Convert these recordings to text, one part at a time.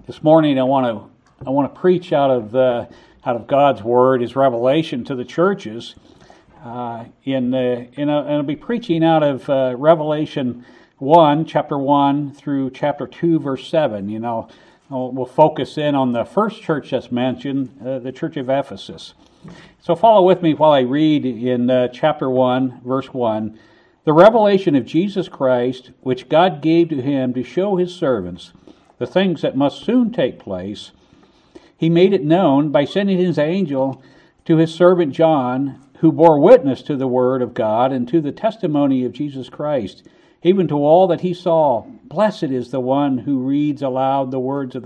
This morning I want to preach out of God's Word, His revelation to the churches. I'll be preaching out of Revelation 1, chapter 1 through chapter 2, verse 7. We'll focus in on the first church that's mentioned, the church of Ephesus. So follow with me while I read in chapter 1, verse 1. The revelation of Jesus Christ, which God gave to him to show his servants the things that must soon take place, he made it known by sending his angel to his servant John, who bore witness to the word of God and to the testimony of Jesus Christ, even to all that he saw. Blessed is the one who reads aloud the words of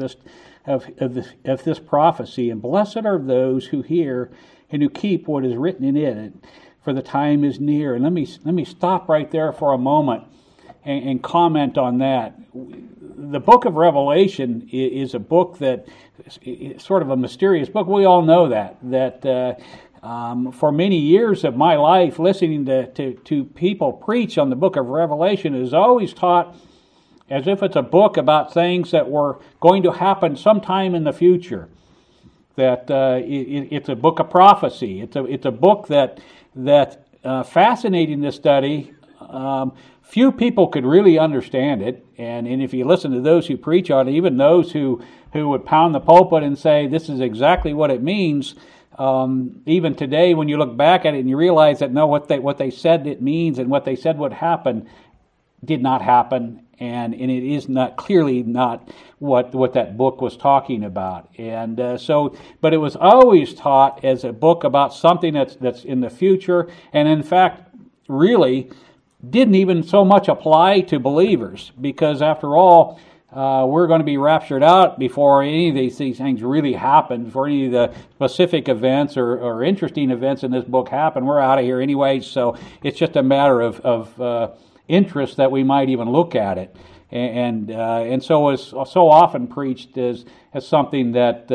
this prophecy, and blessed are those who hear and who keep what is written in it, for the time is near. And let me stop right there for a moment and comment on that. The book of Revelation is a book that is sort of a mysterious book. We all know that for many years of my life, listening to people preach on the book of Revelation is always taught as if it's a book about things that were going to happen sometime in the future. That it's a book of prophecy. It's a book that fascinating to study. Few people could really understand it, and if you listen to those who preach on it, even those who would pound the pulpit and say this is exactly what it means, even today when you look back at it and you realize that no, what they said it means and what they said would happen did not happen, and it is not clearly not what that book was talking about. And but it was always taught as a book about something that's in the future, and in fact, really didn't even so much apply to believers, because after all, we're going to be raptured out before any of these things really happen, before any of the specific events or interesting events in this book happen. We're out of here anyway, so it's just a matter of interest that we might even look at it. And so it's so often preached as something that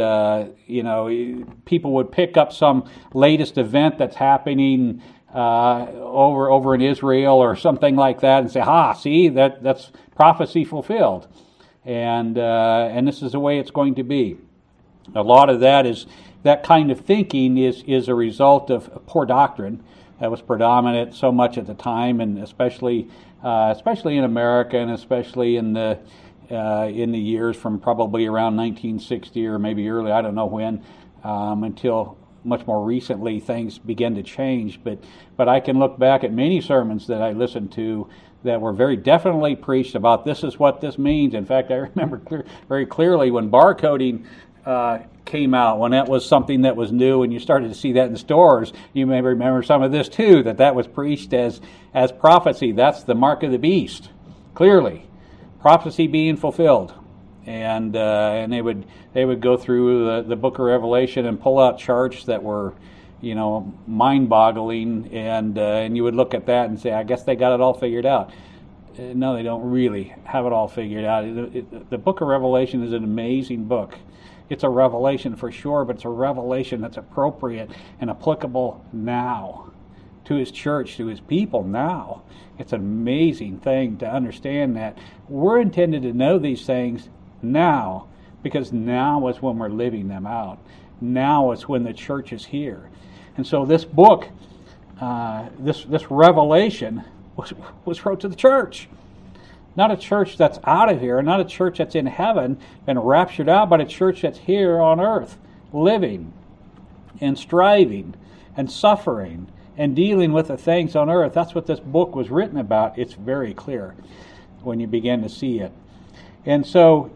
people would pick up some latest event that's happening over in Israel or something like that, and say, see, that's prophecy fulfilled, and this is the way it's going to be. A lot of that kind of thinking is a result of poor doctrine that was predominant so much at the time, and especially in America, and especially in the years from probably around 1960 or maybe early, I don't know when, until much more recently things began to change. But I can look back at many sermons that I listened to that were very definitely preached about this is what this means. In fact, I remember very clearly when barcoding came out, when that was something that was new and you started to see that in stores. You may remember some of this too, that was preached as prophecy. That's the mark of the beast, clearly. Prophecy being fulfilled. And they would go through the book of Revelation and pull out charts that were, mind-boggling, and you would look at that and say, I guess they got it all figured out. No, they don't really have it all figured out. The book of Revelation is an amazing book. It's a revelation for sure, but it's a revelation that's appropriate and applicable now to his church, to his people now. It's an amazing thing to understand that we're intended to know these things now, because now is when we're living them out. Now is when the church is here. And so this book, this revelation was wrote to the church. Not a church that's out of here, not a church that's in heaven and raptured out, but a church that's here on earth, living and striving and suffering and dealing with the things on earth. That's what this book was written about. It's very clear when you begin to see it. And so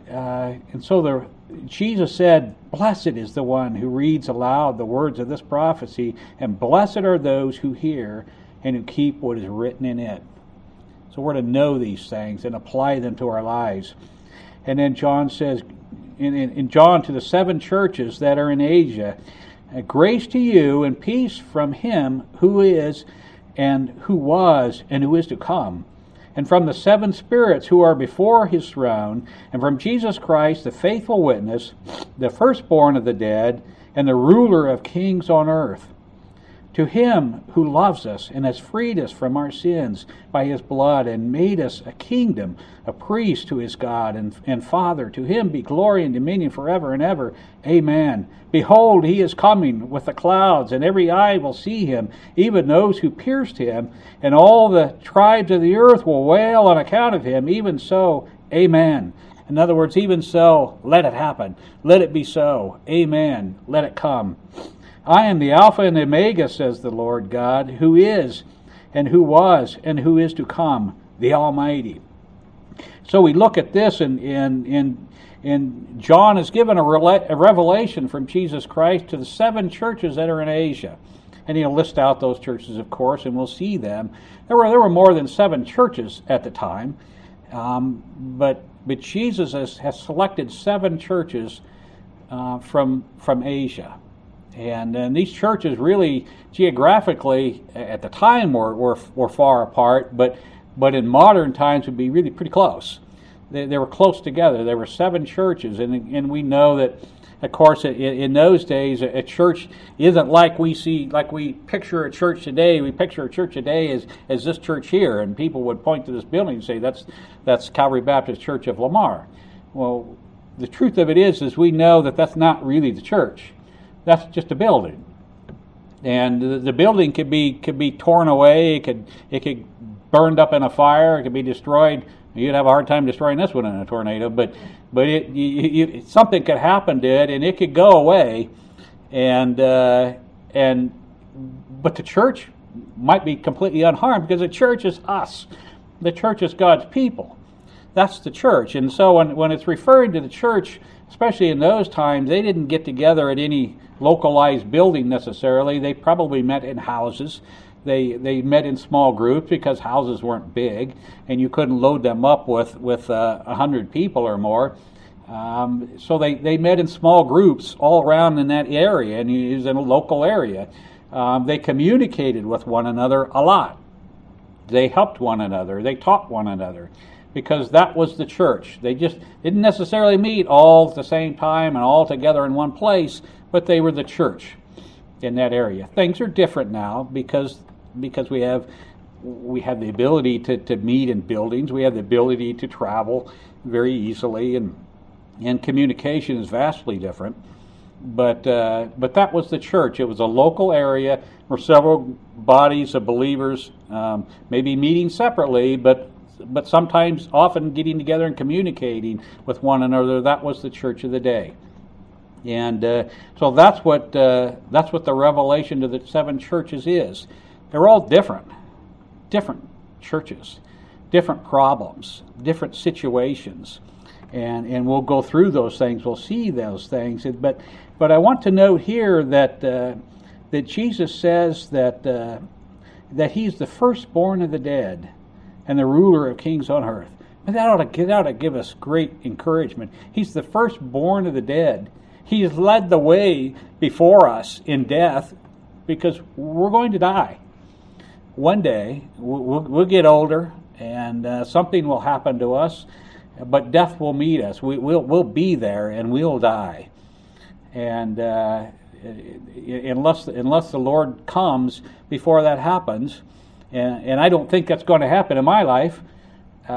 Jesus said, blessed is the one who reads aloud the words of this prophecy, and blessed are those who hear and who keep what is written in it. So we're to know these things and apply them to our lives. And then John says, in John, to the 7 churches that are in Asia, grace to you and peace from him who is and who was and who is to come, and from the 7 spirits who are before his throne, and from Jesus Christ, the faithful witness, the firstborn of the dead, and the ruler of kings on earth. To him who loves us and has freed us from our sins by his blood and made us a kingdom, a priest to his God and Father, to him be glory and dominion forever and ever. Amen. Behold, he is coming with the clouds, and every eye will see him, even those who pierced him, and all the tribes of the earth will wail on account of him. Even so, amen. In other words, even so, let it happen. Let it be so. Amen. Let it come. I am the Alpha and the Omega, says the Lord God, who is, and who was, and who is to come, the Almighty. So we look at this, and John is given a revelation from Jesus Christ to the 7 churches that are in Asia. And he'll list out those churches, of course, and we'll see them. There were more than 7 churches at the time, but Jesus has selected 7 churches from Asia. And these churches really, geographically, at the time were far apart, but in modern times would be really pretty close. They were close together. There were 7 churches, and we know that, of course, in those days, a church isn't like we picture a church today. We picture a church today as this church here, and people would point to this building and say, that's Calvary Baptist Church of Lamar. Well, the truth of it is we know that that's not really the church. That's just a building, and the building could be torn away. It could burned up in a fire. It could be destroyed. You'd have a hard time destroying this one in a tornado, but something could happen to it, and it could go away, but the church might be completely unharmed, because the church is us. The church is God's people. That's the church, and so when it's referring to the church, especially in those times, they didn't get together at any localized building necessarily. They probably met in houses. They met in small groups because houses weren't big, and you couldn't load them up with 100 people or more. So they met in small groups all around in that area, and it was in a local area. They communicated with one another a lot. They helped one another. They taught one another, because that was the church. They just didn't necessarily meet all at the same time and all together in one place, but they were the church in that area. Things are different now because we have the ability to meet in buildings. We have the ability to travel very easily, and communication is vastly different. But that was the church. It was a local area where several bodies of believers, maybe meeting separately, but sometimes often getting together and communicating with one another. That was the church of the day. And so that's what the revelation to the 7 churches is. They're all different churches, different problems, different situations, and we'll go through those things. We'll see those things. But I want to note here that Jesus says that He's the firstborn of the dead and the ruler of kings on earth. And that ought to give us great encouragement. He's the firstborn of the dead. He's led the way before us in death, because we're going to die. One day, we'll get older, and something will happen to us, but death will meet us. We'll be there, and we'll die. And unless the Lord comes before that happens, and I don't think that's going to happen in my life here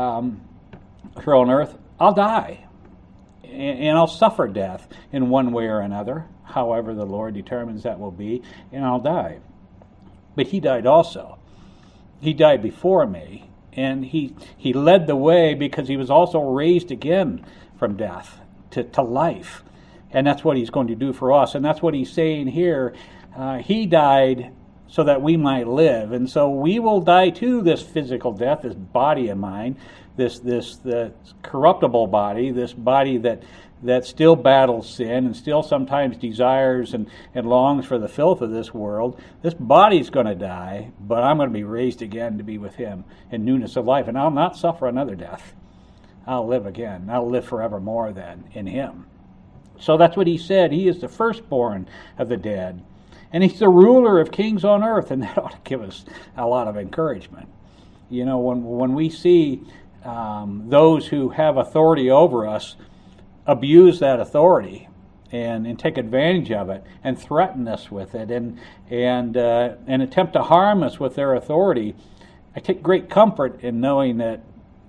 on earth, I'll die. And I'll suffer death in one way or another, however the Lord determines that will be, and I'll die. But He died also. He died before me, and he led the way because He was also raised again from death to life. And that's what He's going to do for us. And that's what He's saying here. He died so that we might live. And so we will die too, this physical death, this body of mine, the corruptible body, this body that still battles sin and still sometimes desires and longs for the filth of this world. This body's going to die, but I'm going to be raised again to be with Him in newness of life. And I'll not suffer another death. I'll live again. I'll live forevermore then in Him. So that's what He said. He is the firstborn of the dead. And He's the ruler of kings on earth, and that ought to give us a lot of encouragement. You know, when we see those who have authority over us abuse that authority and take advantage of it and threaten us with it and attempt to harm us with their authority, I take great comfort in knowing that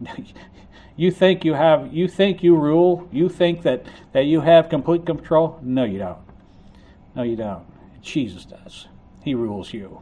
you think you rule, you think that you have complete control. No, you don't. No, you don't. Jesus does. He rules you.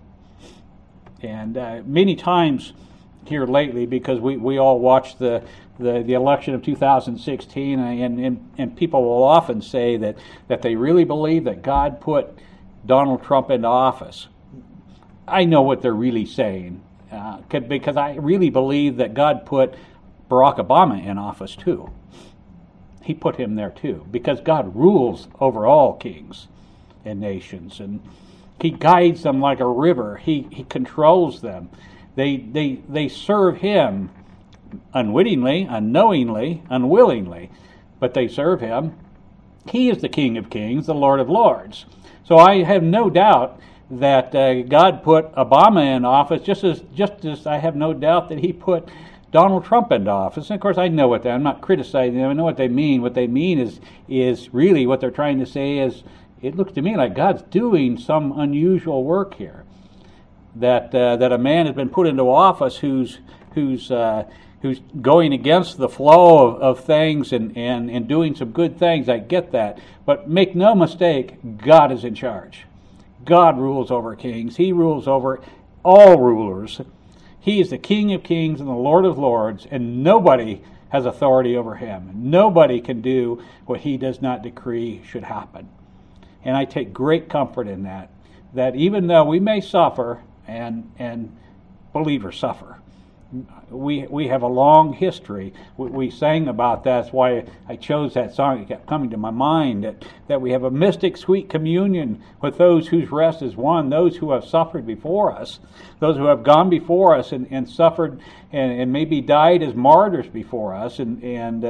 And many times here lately, because we all watched the election of 2016, and people will often say that they really believe that God put Donald Trump into office. I know what they're really saying, because I really believe that God put Barack Obama in office too. He put him there too, because God rules over all kings and nations, and He guides them like a river. He controls them. They serve Him unwittingly, unknowingly, unwillingly, but they serve Him. He is the King of Kings, the Lord of Lords. So I have no doubt that God put Obama in office, just as I have no doubt that He put Donald Trump into office. And of course, I know what I'm not criticizing them. I know what they mean. What they mean is really what they're trying to say is, it looks to me like God's doing some unusual work here. That a man has been put into office who's going against the flow of things and doing some good things. I get that. But make no mistake, God is in charge. God rules over kings. He rules over all rulers. He is the King of Kings and the Lord of Lords, and nobody has authority over Him. Nobody can do what He does not decree should happen. And I take great comfort in that even though we may suffer, and believers suffer, we have a long history. We sang about that. That's why I chose that song. It kept coming to my mind, that we have a mystic sweet communion with those whose rest is won, those who have suffered before us, those who have gone before us and suffered and maybe died as martyrs before us. I'm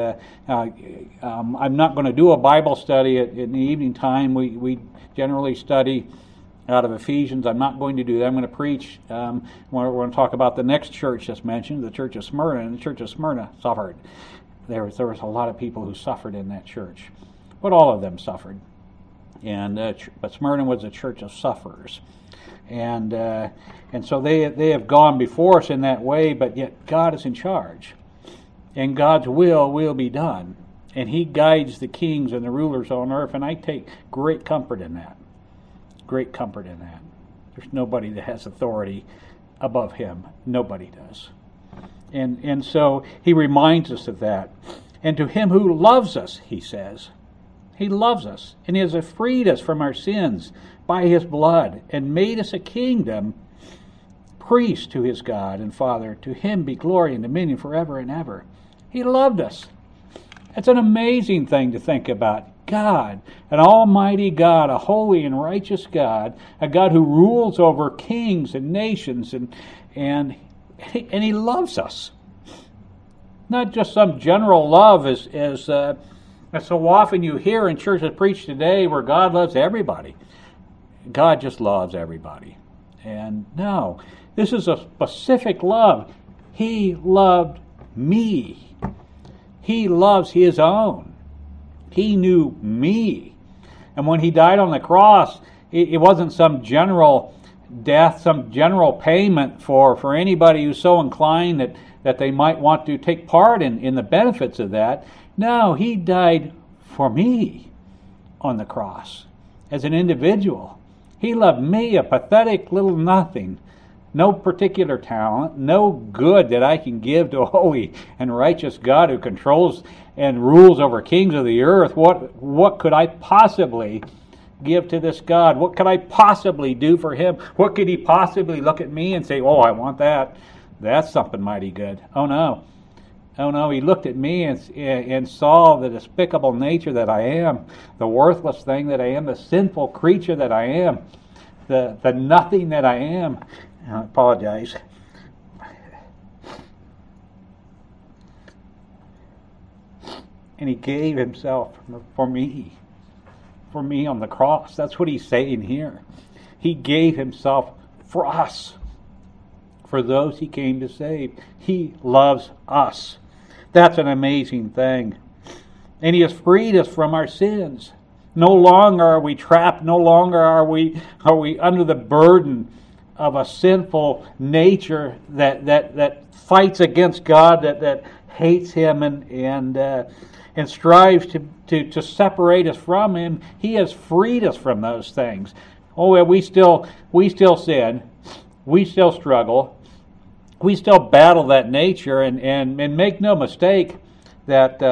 not going to do a Bible study in the evening time. We generally study out of Ephesians. I'm not going to do that. I'm going to preach. We're going to talk about the next church that's mentioned, the church of Smyrna. And the church of Smyrna suffered. There was a lot of people who suffered in that church, but all of them suffered. But Smyrna was a church of sufferers, and so they have gone before us in that way. But yet God is in charge, and God's will be done, and He guides the kings and the rulers on earth. And I take great comfort in that. Great comfort in that. There's nobody that has authority above Him. Nobody does. And so He reminds us of that. And to Him who loves us, He says, He loves us, and He has freed us from our sins by His blood and made us a kingdom, priest to His God and Father. To Him be glory and dominion forever and ever. He loved us. It's an amazing thing to think about. God, an almighty God, a holy and righteous God, a God who rules over kings and nations, and He loves us. Not just some general love as so often you hear in churches preached today, where God loves everybody. God just loves everybody. And no, this is a specific love. He loved me. He loves His own. He knew me. And when He died on the cross, it wasn't some general death, some general payment for anybody who's so inclined that they might want to take part in the benefits of that. No, He died for me on the cross as an individual. He loved me, a pathetic little nothing. No particular talent, no good that I can give to a holy and righteous God who controls and rules over kings of the earth. What could I possibly give to this God? What could I possibly do for Him? What could He possibly look at me and say, oh, I want that. That's something mighty good. Oh no, He looked at me and saw the despicable nature that I am, the worthless thing that I am, the sinful creature that I am, the nothing that I am. I apologize. And He gave Himself for me on the cross. That's what He's saying here. He gave Himself for us, for those He came to save. He loves us. That's an amazing thing. And He has freed us from our sins No longer are we trapped. No longer are we under the burden of a sinful nature that fights against God, that hates Him and strives to separate us from Him. He has freed us from those things. Oh, well, we still sin. We still struggle. We still battle that nature, and make no mistake that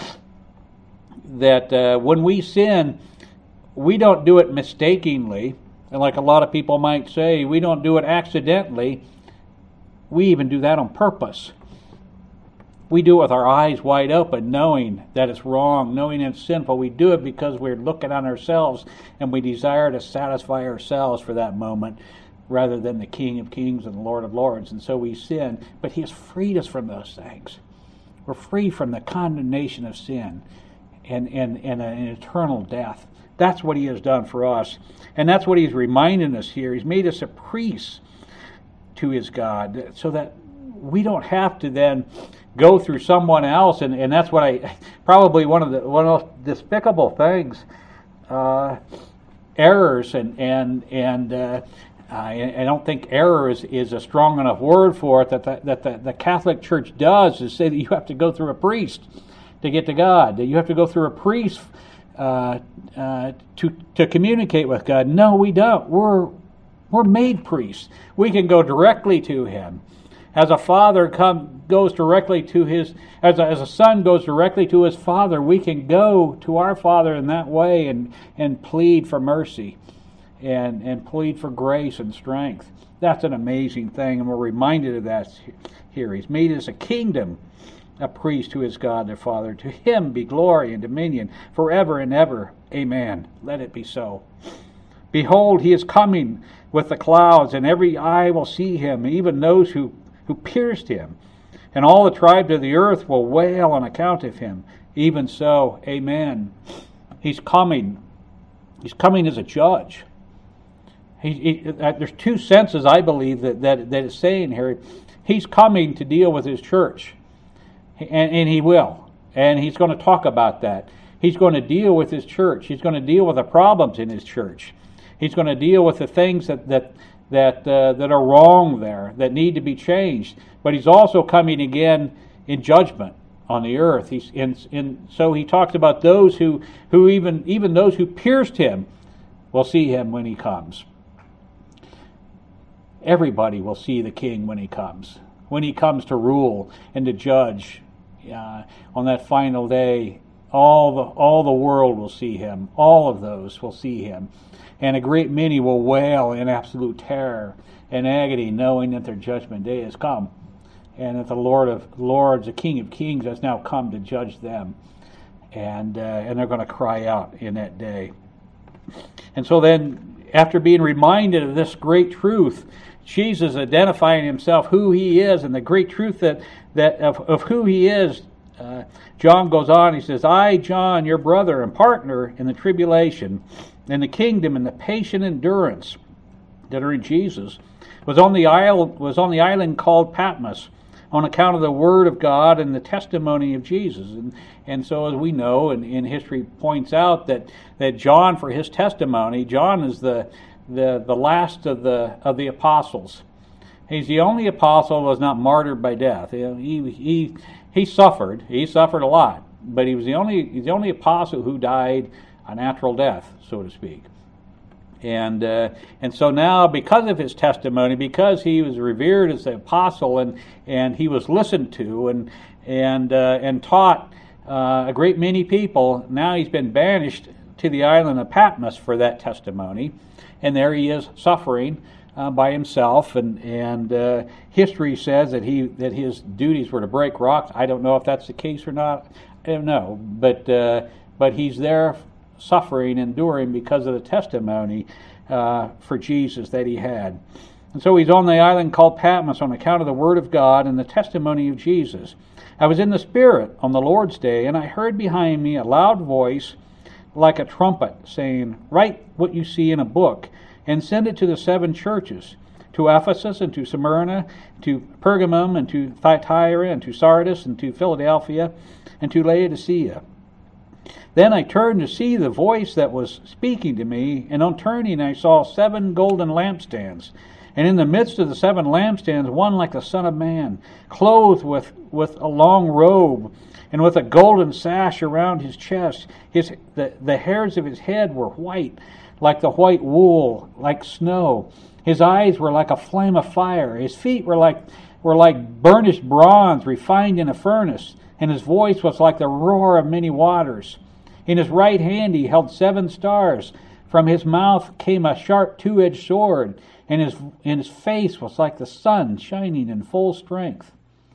when we sin, we don't do it mistakenly, and like a lot of people might say, we don't do it accidentally. We even do that on purpose. We do it with our eyes wide open, knowing that it's wrong, knowing it's sinful. We do it because we're looking on ourselves and we desire to satisfy ourselves for that moment rather than the King of Kings and the Lord of Lords. And so we sin, but He has freed us from those things. We're free from the condemnation of sin and an eternal death. That's what He has done for us. And that's what He's reminding us here. He's made us a priest to His God so that we don't have to then go through someone else. And that's what probably one of the most despicable things, errors and I don't think error is a strong enough word for it, that the Catholic Church does, is say that you have to go through a priest to get to God, that you have to go through a priest to communicate with God. No, we don't. We're made priests. We can go directly to Him. As a father goes directly to his, as a son goes directly to his father, we can go to our Father in that way and plead for mercy and plead for grace and strength. That's an amazing thing, and we're reminded of that here. He's made us a kingdom, a priest to His God the Father. To Him be glory and dominion forever and ever. Amen. Let it be so. Behold, He is coming with the clouds, and every eye will see Him, even those who pierced Him. And all the tribes of the earth will wail on account of Him. Even so, amen. He's coming. He's coming as a judge. There's two senses, I believe, that is saying here. He's coming to deal with His church. And He will. And He's going to talk about that. He's going to deal with His church. He's going to deal with the problems in His church. He's going to deal with the things that are wrong there, that need to be changed. But He's also coming again in judgment on the earth. So He talks about those who even those who pierced Him will see Him when He comes. Everybody will see the King when He comes to rule and to judge on that final day. All the world will see Him. All of those will see Him. And a great many will wail in absolute terror and agony, knowing that their judgment day has come, and that the Lord of Lords, the King of Kings, has now come to judge them. And they're going to cry out in that day. And so then, after being reminded of this great truth, Jesus identifying Himself, who He is, and the great truth of who He is, John goes on, he says, I, John, your brother and partner in the tribulation, and the kingdom, and the patient endurance that are in Jesus, was on the island called Patmos, on account of the word of God and the testimony of Jesus. And so, as we know, and history points out, that John, for his testimony, John is the last of the apostles. He's the only apostle who was not martyred by death. He suffered. He suffered a lot, but he's the only apostle who died a natural death, so to speak. And so now, because of his testimony, because he was revered as the apostle, and he was listened to and taught a great many people, now he's been banished to the island of Patmos for that testimony, and there he is suffering by himself. And history says that his duties were to break rocks. I don't know if that's the case or not. I don't know, but he's there suffering, enduring because of the testimony for Jesus that he had. And so he's on the island called Patmos on account of the word of God and the testimony of Jesus. I was in the Spirit on the Lord's day, and I heard behind me a loud voice like a trumpet, saying, Write what you see in a book, and send it to the 7 churches, to Ephesus, and to Smyrna, to Pergamum, and to Thyatira, and to Sardis, and to Philadelphia, and to Laodicea. Then I turned to see the voice that was speaking to me, and on turning I saw 7 golden lampstands. And in the midst of the 7 lampstands, one like the Son of Man, clothed with a long robe, and with a golden sash around his chest. The hairs of his head were white, like the white wool, like snow. His eyes were like a flame of fire. His feet were like burnished bronze refined in a furnace, and his voice was like the roar of many waters. In his right hand he held 7 stars. From his mouth came a sharp 2-edged sword, and his face was like the sun shining in full strength.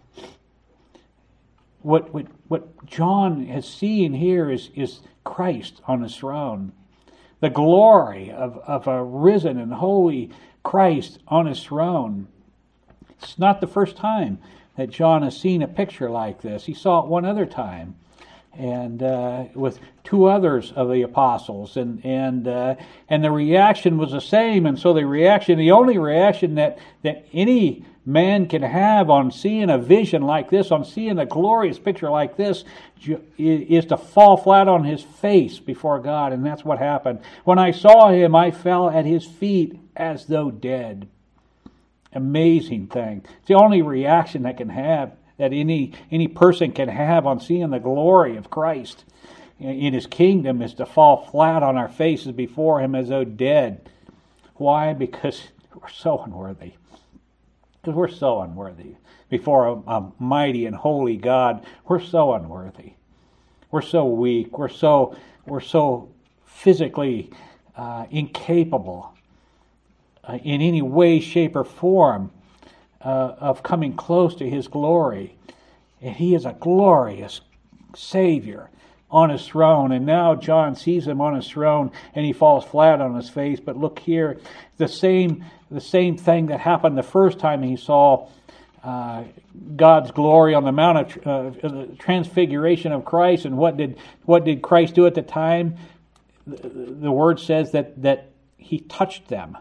What John has seen here is Christ on his throne. The glory of a risen and holy Christ on his throne. It's not the first time that John has seen a picture like this. He saw it one other time, and with 2 others of the apostles, and the reaction was the same. And so the only reaction that any man can have on seeing a vision like this, on seeing a glorious picture like this, is to fall flat on his face before God. And that's what happened. When I saw him, I fell at his feet as though dead. Amazing thing. It's the only reaction that any person can have on seeing the glory of Christ in his kingdom, is to fall flat on our faces before him as though dead. Why? Because we're so unworthy. Because we're so unworthy. Before a mighty and holy God, we're so unworthy. We're so weak. We're so physically incapable in any way, shape, or form of coming close to his glory. And he is a glorious Savior on his throne. And now John sees him on his throne, and he falls flat on his face. But look here, the same thing that happened the first time he saw God's glory on the Mount of Transfiguration of Christ. And what did Christ do at the time? The word says that he touched them.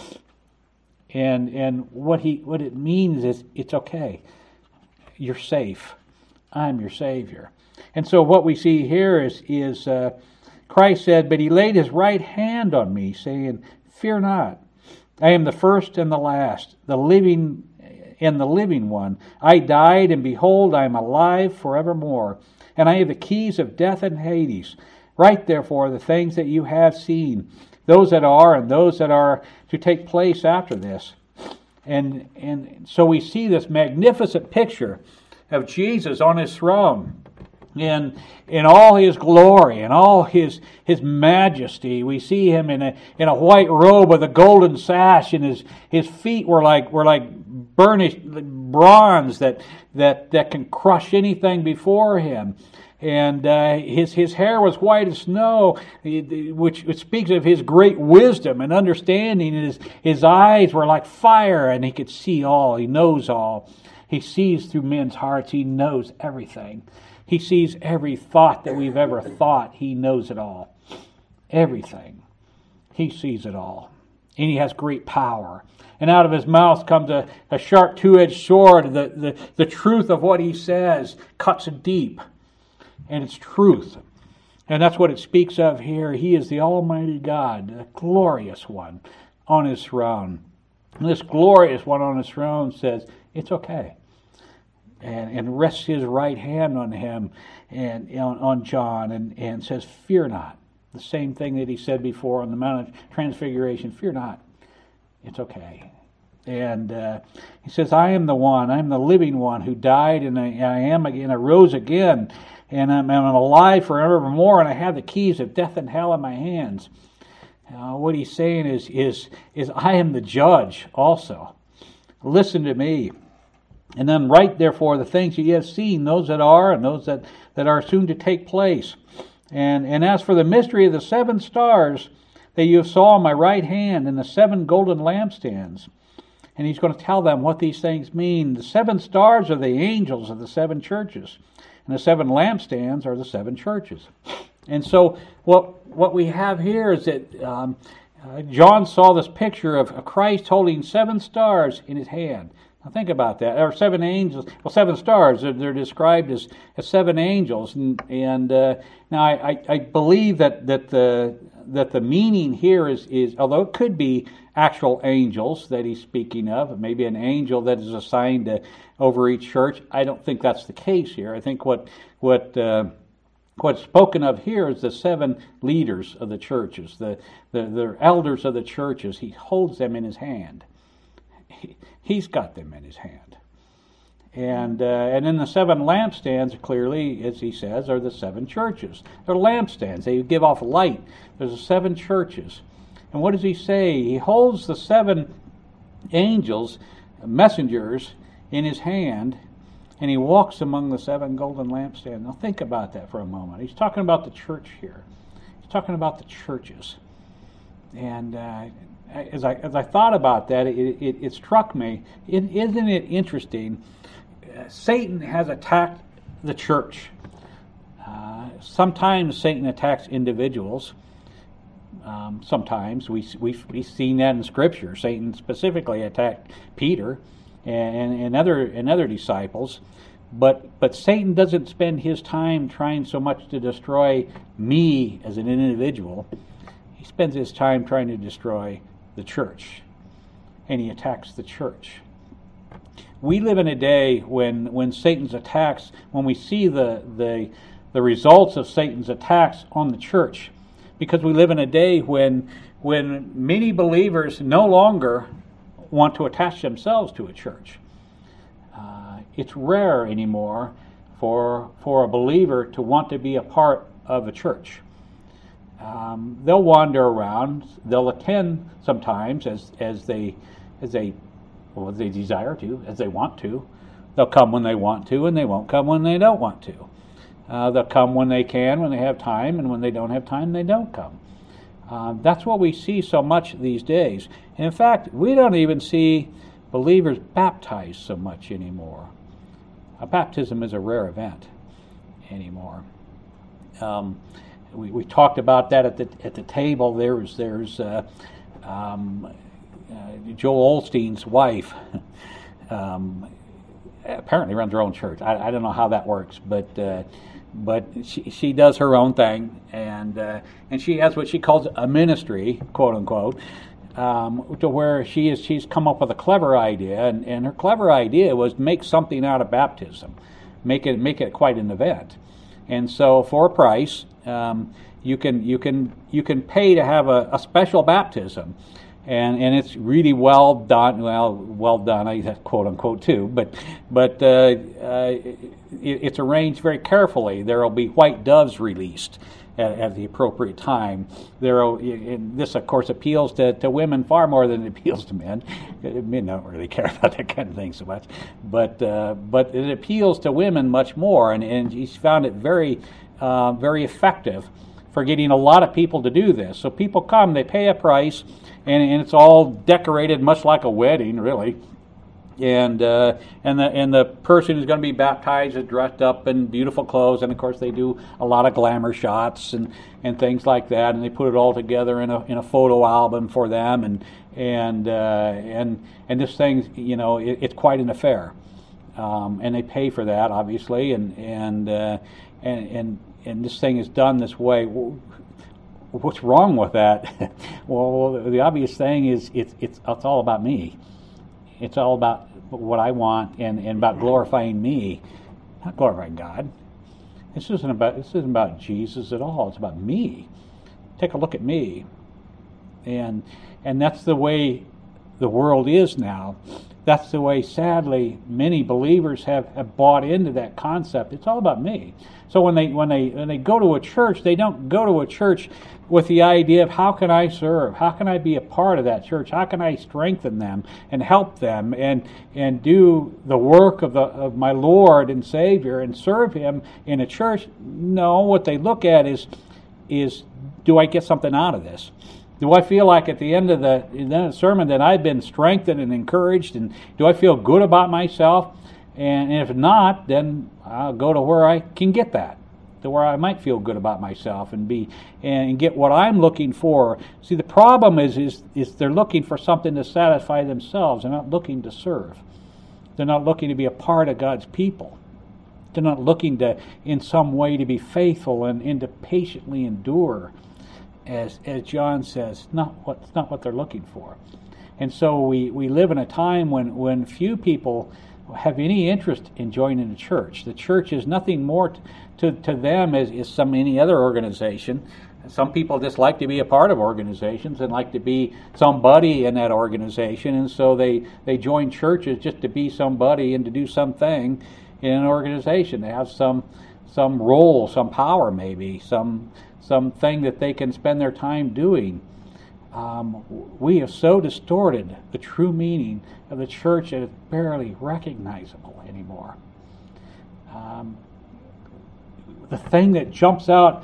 And what it means is, it's okay. You're safe. I'm your Savior. And so what we see here is Christ said, but he laid his right hand on me, saying, fear not. I am the first and the last, the living and the living one. I died, and behold, I am alive forevermore. And I have the keys of death and Hades. Write therefore the things that you have seen, those that are and those that are to take place after this. And so we see this magnificent picture of Jesus on his throne in all his glory and all his majesty. We see him in a white robe with a golden sash, and his feet were like burnished bronze that can crush anything before him. And his hair was white as snow, which speaks of his great wisdom and understanding. And his eyes were like fire, and he could see all. He knows all. He sees through men's hearts. He knows everything. He sees every thought that we've ever thought. He knows it all. Everything. He sees it all. And he has great power. And out of his mouth comes a sharp 2-edged sword. The truth of what he says cuts deep. And it's truth. And that's what it speaks of here. He is the Almighty God, the glorious one on his throne. And this glorious one on his throne says, it's okay. And rests his right hand on him and on John and says, fear not. The same thing that he said before on the Mount of Transfiguration, fear not. It's okay. And he says, I am the one, I am the living one who died, and I am again, I rose again. And I'm alive forevermore, and I have the keys of death and hell in my hands. What he's saying is I am the judge also. Listen to me. And then write, therefore, the things you have seen, those that are and those that are soon to take place. And as for the mystery of the 7 stars that you saw on my right hand and the 7 golden lampstands, and he's going to tell them what these things mean. The 7 stars are the angels of the 7 churches. And the 7 lampstands are the 7 churches. And so what we have here is that John saw this picture of Christ holding 7 stars in his hand. Now think about that. Or 7 angels, well, 7 stars. They're described as 7 angels, and now I believe that the meaning here is although it could be actual angels that he's speaking of, maybe an angel that is assigned to over each church. I don't think that's the case here. I think what's spoken of here is the 7 leaders of the churches, the elders of the churches. He holds them in his hand. He's got them in his hand. And then the 7 lampstands, clearly, as he says, are the 7 churches. They're lampstands. They give off light. There's 7 churches. And what does he say? He holds the 7 angels, messengers, in his hand, and he walks among the 7 golden lampstands. Now think about that for a moment. He's talking about the church here. He's talking about the churches. And as I thought about that, it struck me, isn't it interesting? Satan has attacked the church. Sometimes Satan attacks individuals. Sometimes we've seen that in Scripture. Satan specifically attacked Peter and other disciples, but Satan doesn't spend his time trying so much to destroy me as an individual. He spends his time trying to destroy the church, and he attacks the church. We live in a day when Satan's attacks, when we see the results of Satan's attacks on the church, because we live in a day when many believers no longer want to attach themselves to a church. It's rare anymore for a believer to want to be a part of a church. They'll wander around. They'll attend sometimes as they desire to, as they want to. They'll come when they want to, and they won't come when they don't want to. They'll come when they can, when they have time, and when they don't have time, they don't come. That's what we see so much these days. And in fact, we don't even see believers baptized so much anymore. A baptism is a rare event anymore. We talked about that at the table. There's Joel Osteen's wife. Apparently runs her own church. I don't know how that works, but she does her own thing, and she has what she calls a ministry, quote unquote, to where she's come up with a clever idea, and her clever idea was make something out of baptism, make it quite an event, and so for a price, you can pay to have a special baptism. And it's really well done. Well done, I quote unquote too. But it's arranged very carefully. There will be white doves released at the appropriate time. This, of course, appeals to women far more than it appeals to men. Men don't really care about that kind of thing so much, but it appeals to women much more. And he's found it very effective for getting a lot of people to do this. So people come, they pay a price. And it's all decorated much like a wedding, really. And the person who's going to be baptized is dressed up in beautiful clothes, and of course they do a lot of glamour shots and things like that, and they put it all together in a photo album for them, and this thing, it's quite an affair, and they pay for that obviously, and this thing is done this way. What's wrong with that? Well, the obvious thing is it's all about me. It's all about what I want and about glorifying me, not glorifying God. This isn't about Jesus at all. It's about me. Take a look at me. And that's the way the world is now. That's the way, sadly, many believers have bought into that concept. It's all about me. So when they go to a church, they don't go to a church with the idea of how can I serve? How can I be a part of that church? How can I strengthen them and help them and do the work of my Lord and Savior and serve Him in a church? No, what they look at is do I get something out of this? Do I feel like at the end of the sermon that I've been strengthened and encouraged, and do I feel good about myself? And if not, then I'll go to where I can get that, to where I might feel good about myself and get what I'm looking for. See, the problem is they're looking for something to satisfy themselves. They're not looking to serve. They're not looking to be a part of God's people. They're not looking to, in some way, to be faithful and to patiently endure, as John says. It's not what they're looking for. And so we live in a time when few people have any interest in joining the church. The church is nothing more to them as any other organization. Some people just like to be a part of organizations and like to be somebody in that organization, and so they join churches just to be somebody and to do something in an organization. They have some role, some power, maybe some thing that they can spend their time doing. We have so distorted the true meaning of the church that it's barely recognizable anymore. The thing that jumps out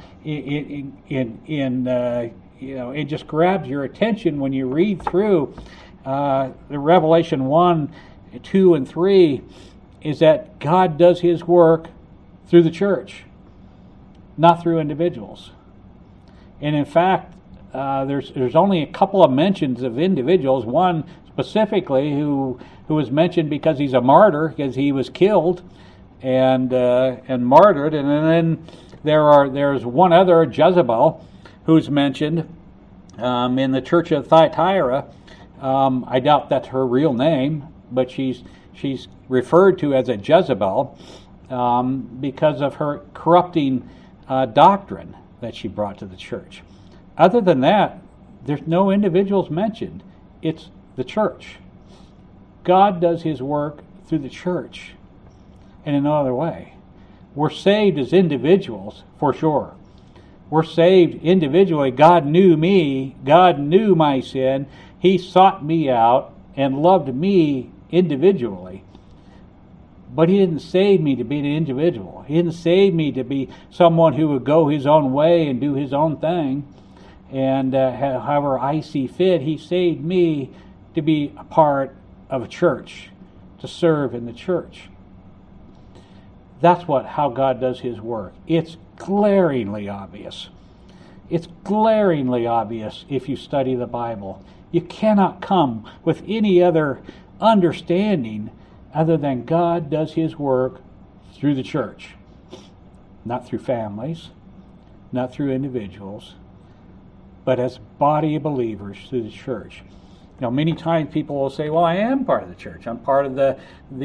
it just grabs your attention when you read through the Revelation 1, 2, and 3 is that God does His work through the church, not through individuals. And in fact, there's only a couple of mentions of individuals. One specifically who was mentioned because he's a martyr, because he was killed and martyred, and then there's one other, Jezebel, who's mentioned in the church of Thyatira. I doubt that's her real name, but she's referred to as a Jezebel because of her corrupting doctrine that she brought to the church. Other than that, there's no individuals mentioned. It's the church. God does His work through the church and in no other way. We're saved as individuals, for sure. We're saved individually. God knew me. God knew my sin. He sought me out and loved me individually. But He didn't save me to be an individual. He didn't save me to be someone who would go his own way and do his own thing. And however I see fit, He saved me to be a part of a church, to serve in the church. That's how God does His work. It's glaringly obvious. It's glaringly obvious if you study the Bible. You cannot come with any other understanding other than God does His work through the church. Not through families, not through individuals, but as a body of believers through the church. Now, many times people will say, well, I am part of the church. I'm part of the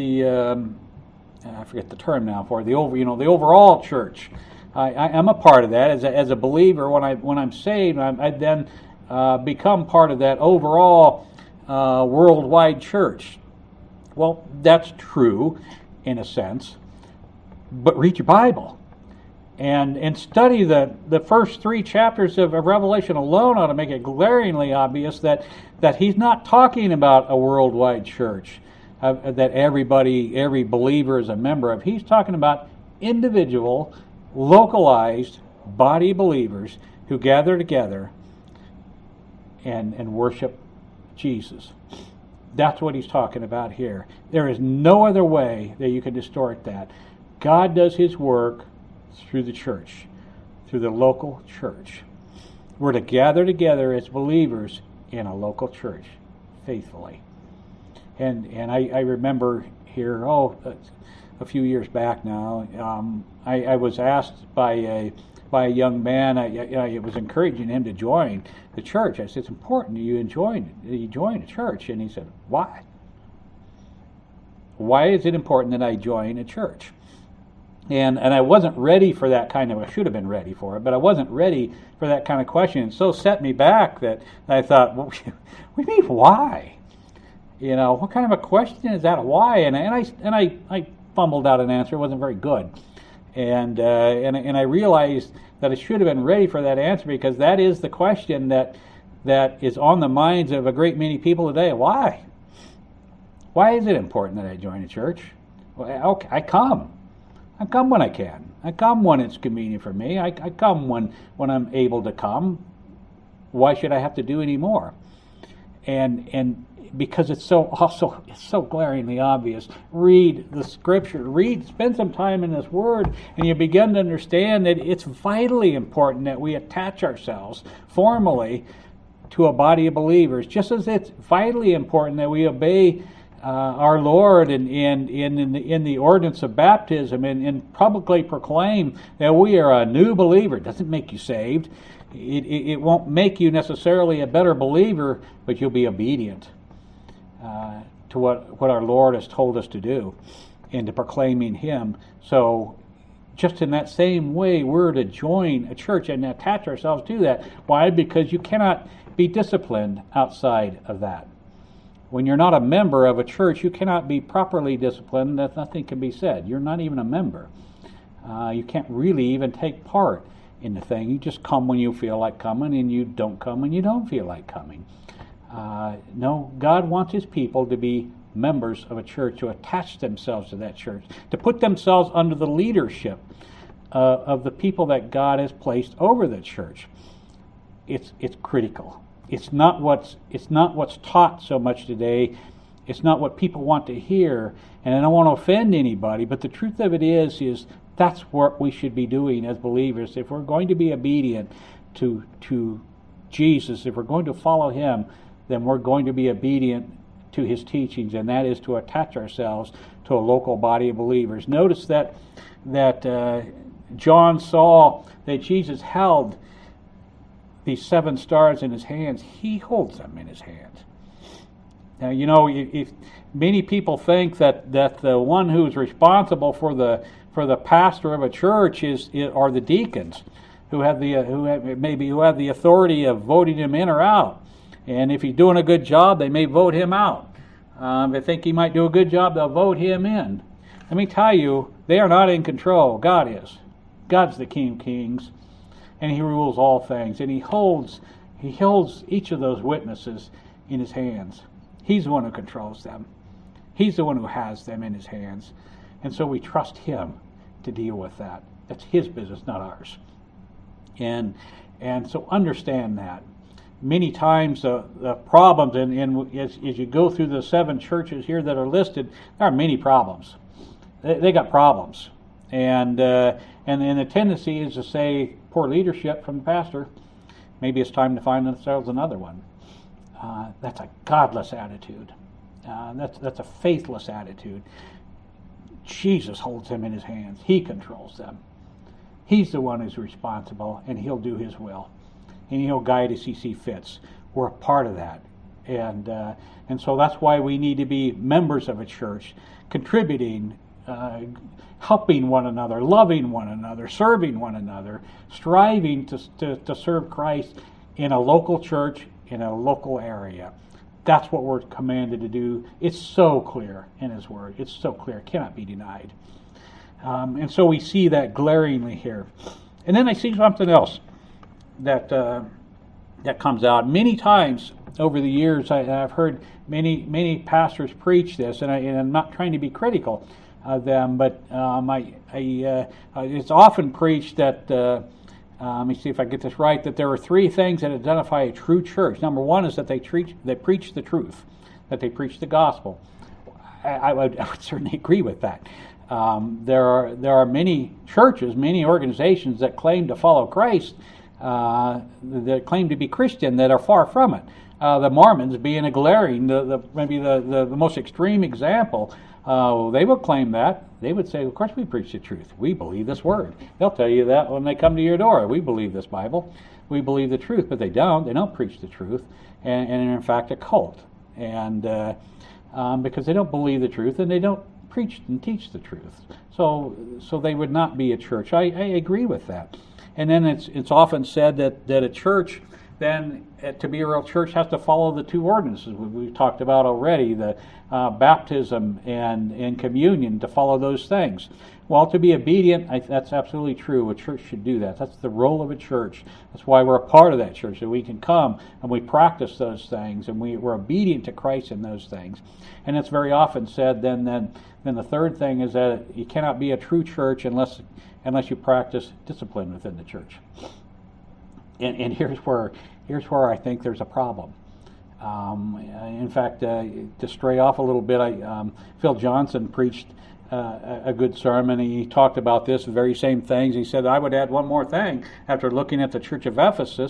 I forget the term now for it, the overall church. I am a part of that as a believer. When I'm saved, I then become part of that overall worldwide church. Well, that's true in a sense, but read your Bible and study the first 3 chapters of Revelation alone ought to make it glaringly obvious that He's not talking about a worldwide church that every believer is a member of. He's talking about individual, localized body believers who gather together and worship Jesus. That's what He's talking about here. There is no other way that you can distort that. God does His work through the church, through the local church. We're to gather together as believers in a local church faithfully. And I remember here, a few years back now, I was asked by a young man. I was encouraging him to join the church. I said, it's important that you join a church. And he said, why? Why is it important that I join a church? And I wasn't ready for that I should have been ready for it, but I wasn't ready for that kind of question. It so set me back that I thought, well, what do you mean, why? What kind of a question is that? Why? And I fumbled out an answer. It wasn't very good. And I realized that I should have been ready for that answer, because that is the question that is on the minds of a great many people today. Why? Why is it important that I join a church? Well, okay, I come when I can. I come when it's convenient for me. I come when I'm able to come. Why should I have to do any more? And because it's so glaringly obvious. Read the Scripture. Spend some time in this Word, and you begin to understand that it's vitally important that we attach ourselves formally to a body of believers, just as it's vitally important that we obey our Lord and in the ordinance of baptism and publicly proclaim that we are a new believer. It doesn't make you saved. It won't make you necessarily a better believer, but you'll be obedient to what our Lord has told us to do and to proclaiming Him. So just in that same way, we're to join a church and attach ourselves to that. Why? Because you cannot be disciplined outside of that. When you're not a member of a church, you cannot be properly disciplined. That nothing can be said. You're not even a member. You can't really even take part in the thing. You just come when you feel like coming, and you don't come when you don't feel like coming. No, God wants His people to be members of a church, to attach themselves to that church, to put themselves under the leadership of the people that God has placed over the church. It's critical. It's not what's taught so much today. It's not what people want to hear, and I don't want to offend anybody, but the truth of it is that's what we should be doing as believers. If we're going to be obedient to Jesus, if we're going to follow Him, then we're going to be obedient to His teachings, and that is to attach ourselves to a local body of believers. Notice that John saw that Jesus held these 7 stars in His hands. He holds them in His hands. Now, if many people think that the one who's responsible for the pastor of a church are the deacons, who have the authority of voting him in or out. And if he's doing a good job, they may vote him out. If they think he might do a good job, they'll vote him in. Let me tell you, they are not in control. God is. God's the King of Kings, and He rules all things. And He holds each of those witnesses in His hands. He's the one who controls them. He's the one who has them in His hands. And so we trust Him to deal with that. That's His business, not ours. And so understand that. Many times the problems, and as you go through the 7 churches here that are listed, there are many problems. They got problems. And the tendency is to say, poor leadership from the pastor, maybe it's time to find themselves another one. That's a godless attitude. That's a faithless attitude. Jesus holds them in His hands. He controls them. He's the one who's responsible, and He'll do His will. And He'll guide as He sees fits. We're a part of that. And so that's why we need to be members of a church, contributing, helping one another, loving one another, serving one another, striving to serve Christ in a local church, in a local area. That's what we're commanded to do. It's so clear in His Word. It's so clear. It cannot be denied. And so we see that glaringly here. And then I see something else that comes out. Many times over the years, I've heard many pastors preach this, and I'm not trying to be critical of them, but it's often preached that, let me see if I get this right, that there are 3 things that identify a true church. Number 1 is that they preach the truth, that they preach the gospel. I would certainly agree with that. There are many churches, many organizations that claim to follow Christ, that claim to be Christian, that are far from it. The Mormons being a glaring, maybe the most extreme example. They would claim that. They would say, of course we preach the truth. We believe this word. They'll tell you that when they come to your door. We believe this Bible. We believe the truth. But they don't. They don't preach the truth. And are in fact a cult. And because they don't believe the truth and they don't preach and teach the truth. So they would not be a church. I agree with that. And then it's often said that a church, then to be a real church, has to follow the 2 ordinances we've talked about already, the baptism and communion, to follow those things. Well, to be obedient, that's absolutely true. A church should do that. That's the role of a church. That's why we're a part of that church, that we can come and we practice those things, and we're obedient to Christ in those things. And it's very often said then the third thing is that you cannot be a true church unless you practice discipline within the church. And here's where I think there's a problem. In fact, to stray off a little bit, Phil Johnson preached a good sermon. He talked about this, the very same things. He said, I would add one more thing after looking at the church of Ephesus,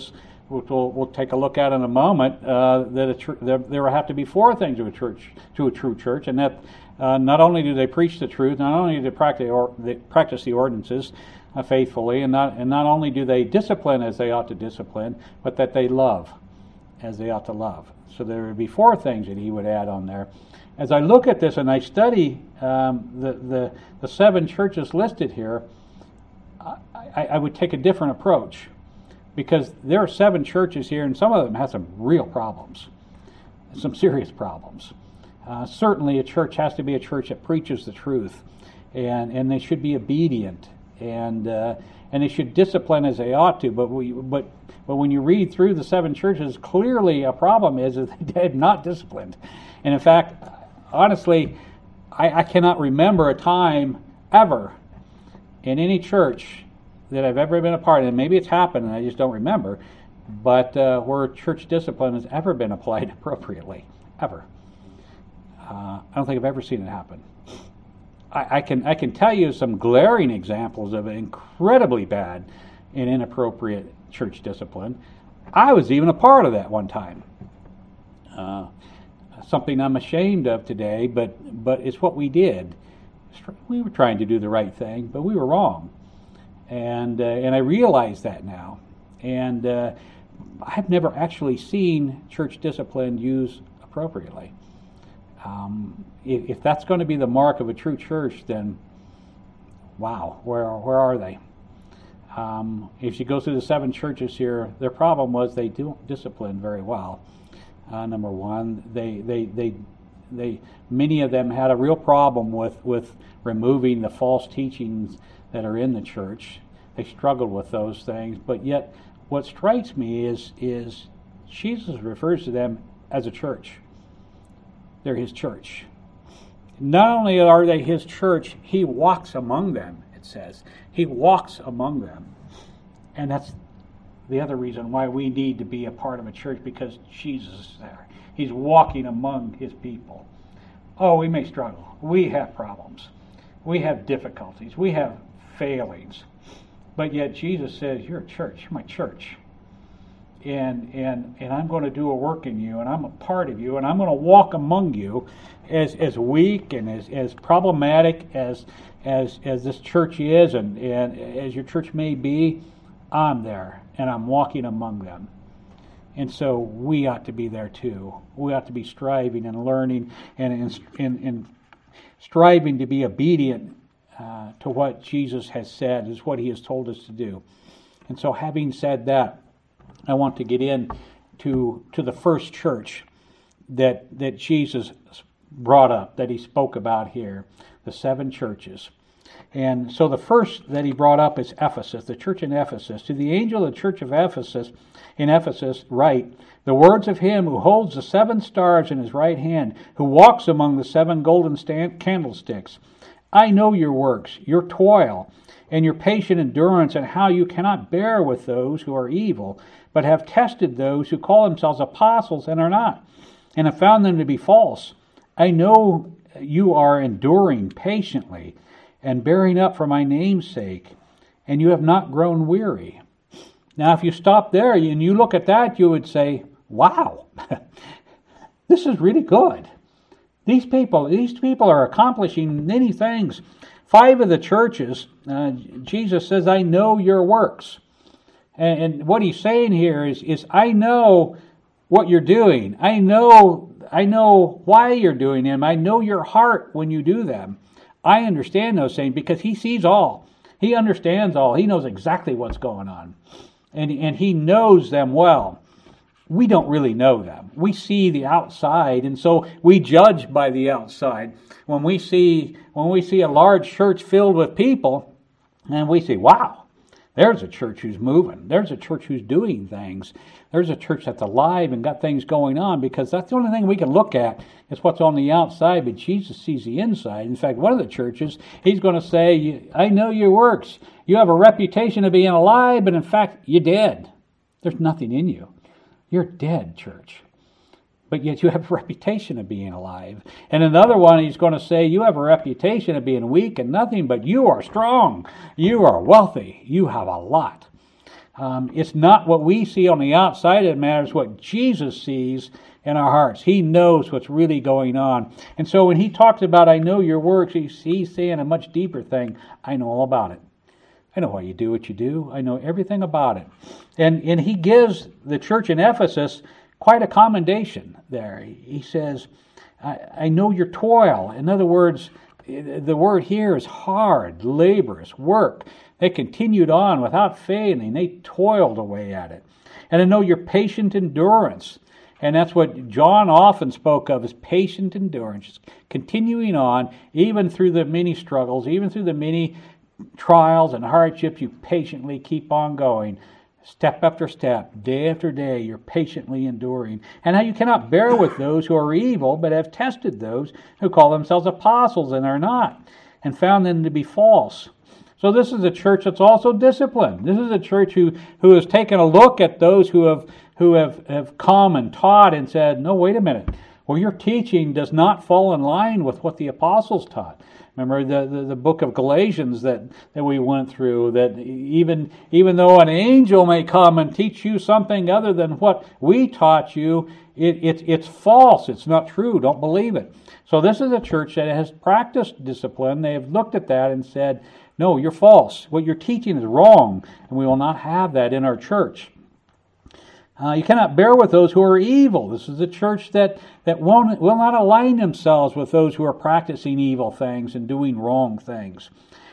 which we'll take a look at in a moment, that there have to be four things to a true church, and that not only do they preach the truth, not only do they practice the ordinances faithfully, and not only do they discipline as they ought to discipline, but that they love as they ought to love. So there would be four things that he would add on there. As I look at this and I study the seven churches listed here, I would take a different approach, because there are seven churches here, and some of them have some real problems, some serious problems. Certainly a church has to be a church that preaches the truth, and they should be obedient, and they should discipline as they ought to. But when you read through the seven churches, clearly a problem is that they have not disciplined. And in fact, honestly, I cannot remember a time ever in any church that I've ever been a part of, and maybe it's happened and I just don't remember, but where church discipline has ever been applied appropriately, ever. I don't think I've ever seen it happen. I can tell you some glaring examples of incredibly bad and inappropriate church discipline. I was even a part of that one time. Something I'm ashamed of today, but it's what we did. We were trying to do the right thing, but we were wrong. And I realize that now. And I've never actually seen church discipline used appropriately. If that's going to be the mark of a true church, then wow, where are they? If you go through the seven churches here, their problem was they don't discipline very well. Number one, they many of them had a real problem with removing the false teachings that are in the church. They struggled with those things, but yet what strikes me is Jesus refers to them as a church. They're his church. Not only are they his church, he walks among them, it says. He walks among them. And that's the other reason why we need to be a part of a church, because Jesus is there. He's walking among his people. Oh, we may struggle. We have problems. We have difficulties. We have failings. But yet Jesus says, you're a church. You're my church. And I'm going to do a work in you, and I'm a part of you, and I'm going to walk among you as weak and as problematic as this church is, and as your church may be. I'm there, and I'm walking among them. And so we ought to be there too. We ought to be striving and learning and striving to be obedient to what Jesus has said, is what he has told us to do. And so having said that, I want to get in to the first church that Jesus brought up, that he spoke about here, the seven churches. And so the first that he brought up is Ephesus, the church in Ephesus. To the angel of the church of Ephesus, in Ephesus, write, the words of him who holds the seven stars in his right hand, who walks among the seven golden candlesticks. I know your works, your toil, and your patient endurance, and how you cannot bear with those who are evil, but have tested those who call themselves apostles and are not, and have found them to be false. I know you are enduring patiently and bearing up for my name's sake, and you have not grown weary. Now, if you stop there and you look at that, you would say, wow, this is really good. These people are accomplishing many things. 5 of the churches, Jesus says, I know your works. And what he's saying here is I know what you're doing. I know why you're doing them. I know your heart when you do them. I understand those things because he sees all. He understands all. He knows exactly what's going on. And he knows them well. We don't really know them. We see the outside, and so we judge by the outside. When we see a large church filled with people, and we say, wow, there's a church who's moving. There's a church who's doing things. There's a church that's alive and got things going on, because that's the only thing we can look at is what's on the outside, but Jesus sees the inside. In fact, one of the churches, he's going to say, I know your works. You have a reputation of being alive, but in fact, you're dead. There's nothing in you. You're dead, church. But yet you have a reputation of being alive. And another one, he's going to say, you have a reputation of being weak and nothing, but you are strong. You are wealthy. You have a lot. It's not what we see on the outside that matters, what Jesus sees in our hearts. He knows what's really going on. And so when he talks about, I know your works, he's saying a much deeper thing. I know all about it. I know why you do what you do. I know everything about it. And he gives the church in Ephesus quite a commendation there. He says, I know your toil. In other words, the word here is hard, laborious work. They continued on without failing. They toiled away at it. And I know your patient endurance. And that's what John often spoke of, as patient endurance, continuing on, even through the many struggles, even through the many trials and hardships, you patiently keep on going. Step after step, day after day, you're patiently enduring. And how you cannot bear with those who are evil, but have tested those who call themselves apostles and are not, and found them to be false. So this is a church that's also disciplined. This is a church who has taken a look at those who have come and taught and said, no, wait a minute. Well, your teaching does not fall in line with what the apostles taught. Remember the book of Galatians that we went through, that even though an angel may come and teach you something other than what we taught you, it's false. It's not true. Don't believe it. So this is a church that has practiced discipline. They have looked at that and said, no, you're false. What you're teaching is wrong, and we will not have that in our church. You cannot bear with those who are evil. This is a church that will not align themselves with those who are practicing evil things and doing wrong things,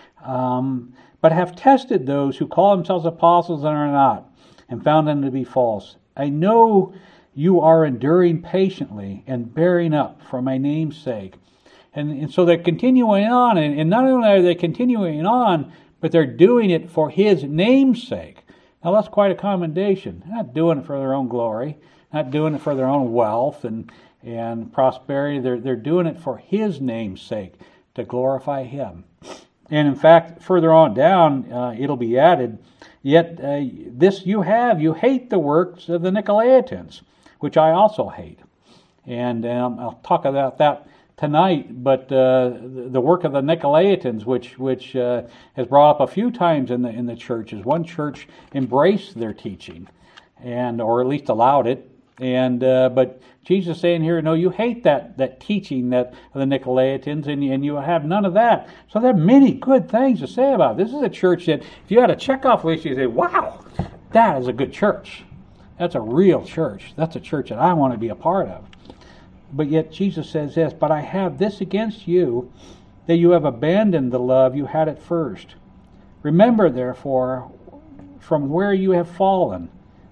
but have tested those who call themselves apostles and are not, and found them to be false. I know you are enduring patiently and bearing up for my name's sake. And so they're continuing on, and not only are they continuing on, but they're doing it for his name's sake. Now that's quite a commendation. They're not doing it for their own glory, not doing it for their own wealth and prosperity. They're doing it for his name's sake, to glorify him. And in fact, further on down, it'll be added, yet this you hate the works of the Nicolaitans, which I also hate. And I'll talk about that tonight, but the work of the Nicolaitans, which has brought up a few times in the churches. One church embraced their teaching, or at least allowed it. But Jesus is saying here, no, you hate that teaching that of the Nicolaitans, and you have none of that. So there are many good things to say about it. This is a church that, if you had a checkoff list, you say, wow, that is a good church. That's a real church. That's a church that I want to be a part of. But yet Jesus says this, but I have this against you, that you have abandoned the love you had at first. Remember, therefore, from where you have fallen.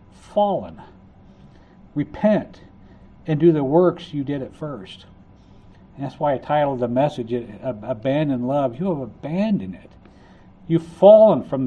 Repent and do the works you did at first. And that's why I titled the message, Abandon Love. You have abandoned it. You've fallen from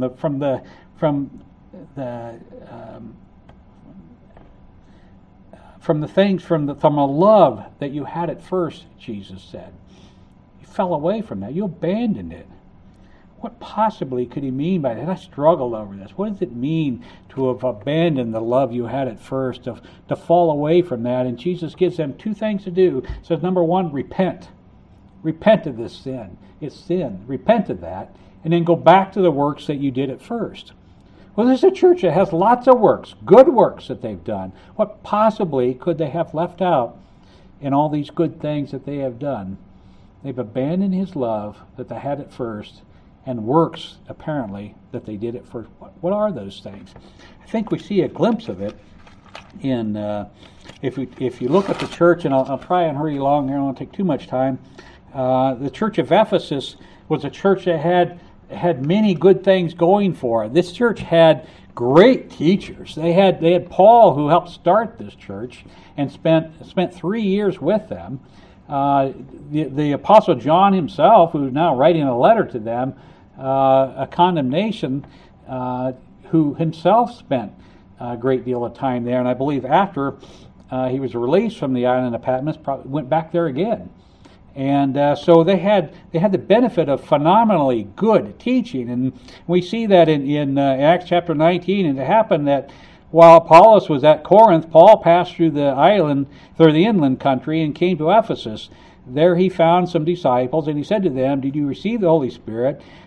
a love that you had at first, Jesus said. You fell away from that. You abandoned it. What possibly could he mean by that? I struggled over this. What does it mean to have abandoned the love you had at first, to fall away from that? And Jesus gives them two things to do. He says, number one, repent. Repent of this sin. It's sin. Repent of that. And then go back to the works that you did at first. Well, this is a church that has lots of works, good works that they've done. What possibly could they have left out in all these good things that they have done? They've abandoned his love that they had at first, and works, apparently, that they did at first. What are those things? I think we see a glimpse of it in, if you look at the church, and I'll try and hurry along here, I don't want to take too much time. The church of Ephesus was a church that had many good things going for it. This church had great teachers. They had Paul, who helped start this church and spent 3 years with them. The Apostle John himself, who's now writing a letter to them, a condemnation, who himself spent a great deal of time there, and I believe after he was released from the island of Patmos, probably went back there again. And so they had the benefit of phenomenally good teaching, and we see that in Acts chapter 19. And it happened that while Apollos was at Corinth, Paul passed through the inland country, and came to Ephesus. There he found some disciples, and he said to them, "Did you receive the Holy Spirit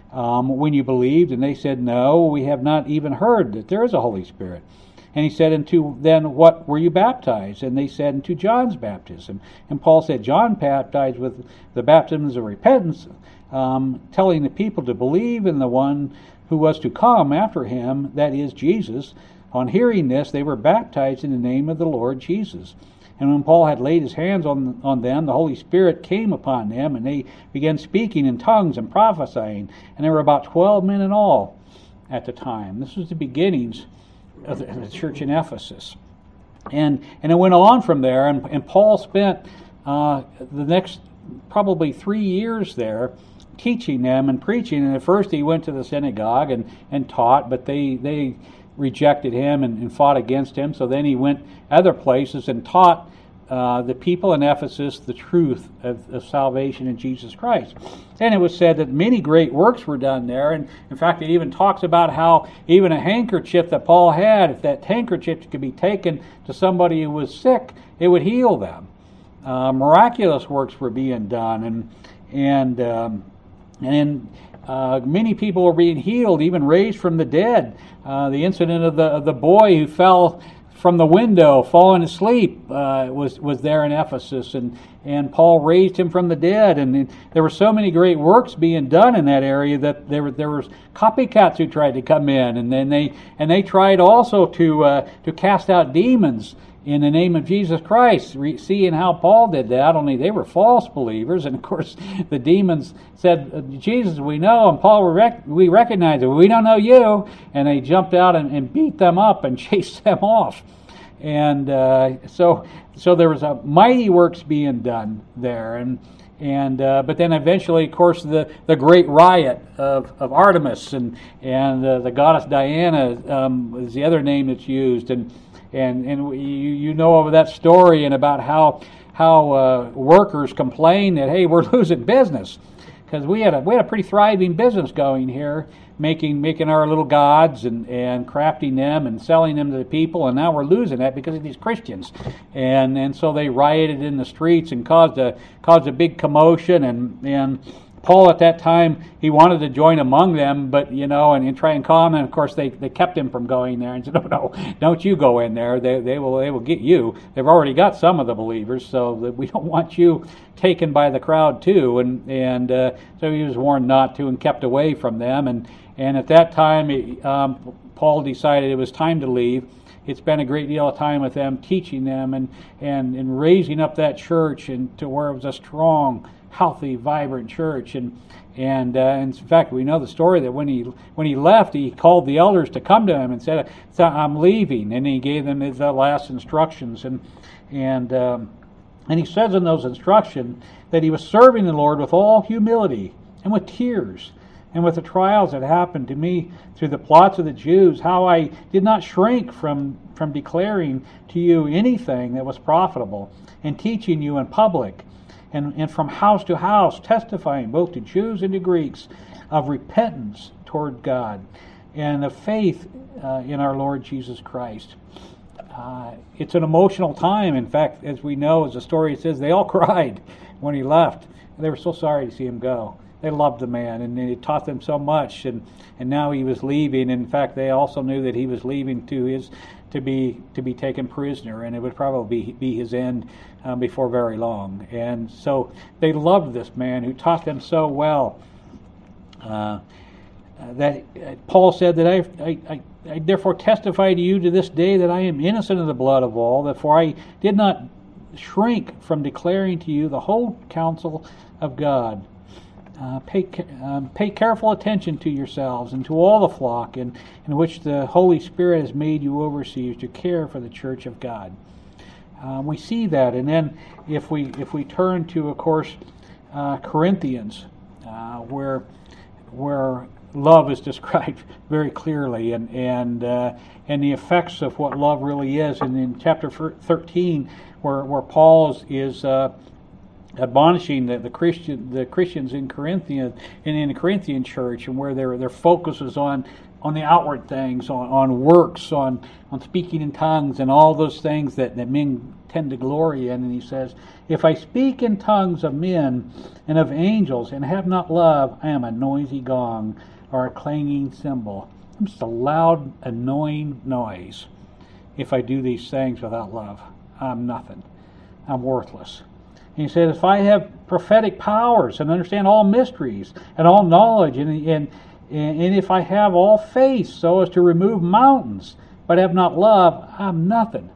when you believed? And they said, no, we have not even heard that there is a Holy Spirit. And he said, into then what were you baptized? And they said, into John's baptism. And Paul said, John baptized with the baptisms of repentance, telling the people to believe in the one who was to come after him, that is Jesus. On hearing this, they were baptized in the name of the Lord Jesus. And when Paul had laid his hands on them, the Holy Spirit came upon them, and they began speaking in tongues and prophesying. And there were about 12 men in all at the time. This was the beginnings of the church in Ephesus. And it went on from there, and Paul spent the next probably 3 years there teaching them and preaching. And at first he went to the synagogue and taught, but they rejected him and fought against him. So then he went other places and taught the people in Ephesus the truth of salvation in Jesus Christ. And it was said that many great works were done there. And in fact, it even talks about how even a handkerchief that Paul had, if that handkerchief could be taken to somebody who was sick, it would heal them. Miraculous works were being done, and many people were being healed, even raised from the dead. The incident of the boy who fell from the window, falling asleep, was there in Ephesus, and Paul raised him from the dead. And there were so many great works being done in that area that there were copycats who tried to come in, and then they tried also to cast out demons in the name of Jesus Christ, seeing how Paul did that, only they were false believers. And of course, the demons said, Jesus, we know, and Paul, we recognize it. We don't know you. And they jumped out and beat them up and chased them off. And so there was a mighty works being done there. But then eventually, of course, the great riot of Artemis and the goddess Diana is the other name that's used. And you know of that story, and about how workers complained that, hey, we're losing business, because we had a pretty thriving business going here, making our little gods and crafting them and selling them to the people, and now we're losing that because of these Christians. And so they rioted in the streets and caused a big commotion, and Paul at that time, he wanted to join among them, but and try and calm them. And of course, they kept him from going there and said, "No, don't you go in there. They will get you. They've already got some of the believers, so we don't want you taken by the crowd too." And so he was warned not to and kept away from them. And at that time, Paul decided it was time to leave. He'd spent a great deal of time with them, teaching them and raising up that church and to where it was a strong, healthy, vibrant church. And in fact, we know the story that when he left, he called the elders to come to him and said, "I'm leaving," and he gave them his last instructions. And he says in those instructions that he was serving the Lord with all humility and with tears, and with the trials that happened to me through the plots of the Jews, how I did not shrink from declaring to you anything that was profitable, and teaching you in public, and from house to house, testifying both to Jews and to Greeks of repentance toward God and of faith in our Lord Jesus Christ. It's an emotional time. In fact, as we know, as the story says, they all cried when he left. They were so sorry to see him go. They loved the man, and he taught them so much, and now he was leaving. In fact, they also knew that he was leaving to be taken prisoner, and it would probably be his end before very long. And so they loved this man who taught them so well. That Paul said that I therefore testify to you to this day that I am innocent of the blood of all, therefore I did not shrink from declaring to you the whole counsel of God. Pay careful attention to yourselves and to all the flock in which the Holy Spirit has made you overseers to care for the church of God. We see that, and then if we turn to, of course, Corinthians, where love is described very clearly, and the effects of what love really is, and in chapter 13, where Paul is admonishing the Christians in Corinthian and in the Corinthian church, and where their focus is on on the outward things, on works, on speaking in tongues, and all those things that men tend to glory in. And he says, if I speak in tongues of men and of angels and have not love, I am a noisy gong or a clanging cymbal. I'm just a loud, annoying noise. If I do these things without love, I'm nothing. I'm worthless. And he said, if I have prophetic powers and understand all mysteries and all knowledge, and if I have all faith so as to remove mountains, but have not love, I'm nothing.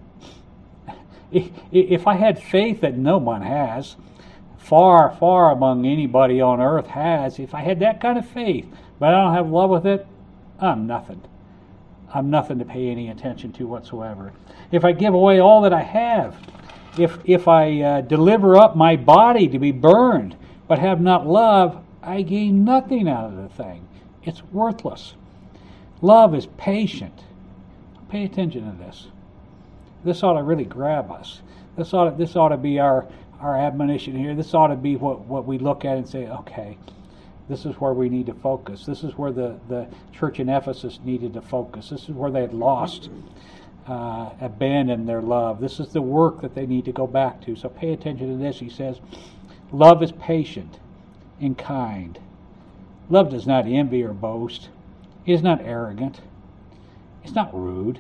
If I had faith that no one has, far, far among anybody on earth has, if I had that kind of faith, but I don't have love with it, I'm nothing. I'm nothing to pay any attention to whatsoever. If I give away all that I have, if I deliver up my body to be burned, but have not love, I gain nothing out of the thing. It's worthless. Love is patient. Pay attention to this. This ought to really grab us. This ought to be our admonition here. This ought to be what we look at and say, okay, this is where we need to focus. This is where the church in Ephesus needed to focus. This is where they had lost, abandoned their love. This is the work that they need to go back to. So pay attention to this. He says, love is patient and kind. Love does not envy or boast. It is not arrogant. It's not rude.